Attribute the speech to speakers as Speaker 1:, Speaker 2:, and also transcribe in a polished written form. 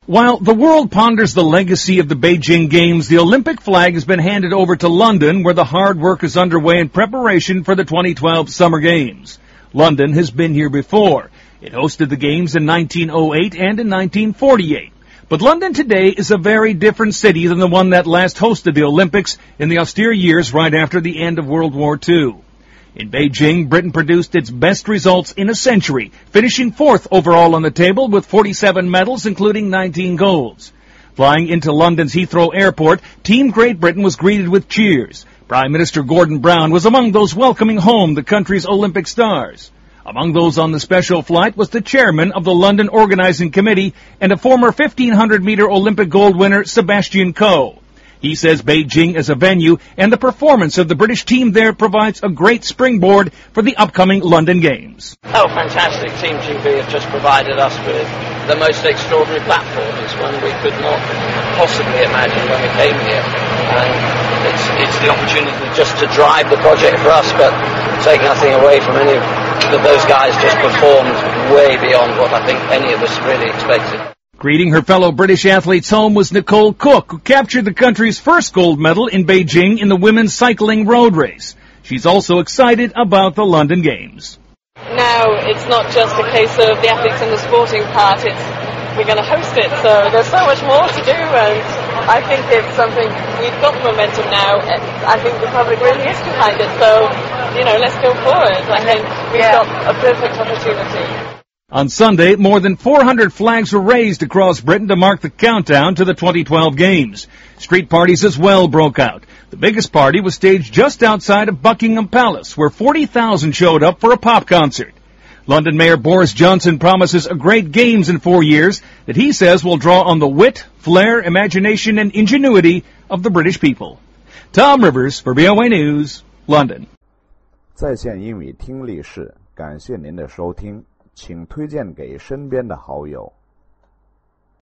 Speaker 1: While the world ponders the legacy of the Beijing Games, the Olympic flag has been handed over to London, where the hard work is underway in preparation for the 2012 Summer Games. London has been here before. It hosted the Games in 1908 and in 1948. But London today is a very different city than the one that last hosted the Olympics in the austere years right after the end of World War II. In Beijing, Britain produced its best results in a century, finishing fourth overall on the table with 47 medals, including 19 golds. Flying into London's Heathrow Airport, Team Great Britain was greeted with cheers. Prime Minister Gordon Brown was among those welcoming home the country's Olympic stars. Among those on the special flight was the chairman of the London Organizing Committee and a former 1,500-meter Olympic gold winner, Sebastian Coe. He says Beijing as a venue and the performance of the British team there provides a great springboard for the upcoming London Games.
Speaker 2: Oh, fantastic. Team GB have just provided us with the most extraordinary platform. It's one we could not possibly imagine when we came here. And it's the opportunity just to drive the project for us, but take nothing away from any of those guys just performed way beyond what I think any of us really expected.
Speaker 1: Greeting her fellow British athletes home was Nicole Cook, who captured the country's first gold medal in Beijing in the women's cycling road race. She's also excited about the London Games.
Speaker 3: Now it's not just a case of the athletes and the sporting part, we're going to host it, so there's so much more to do, and I think it's something, we've got the momentum now, I think the public really is behind it, so, let's go forward. I think we've got a perfect opportunity.
Speaker 1: On Sunday, more than 400 flags were raised across Britain to mark the countdown to the 2012 Games. Street parties as well broke out. The biggest party was staged just outside of Buckingham Palace, where 40,000 showed up for a pop concert. London Mayor Boris Johnson promises a great Games in 4 years that he says will draw on the wit, flair, imagination, and ingenuity of the British people. Tom Rivers for VOA News, London.
Speaker 4: 在线英语听力室，感谢您的收听。请推荐给身边的好友。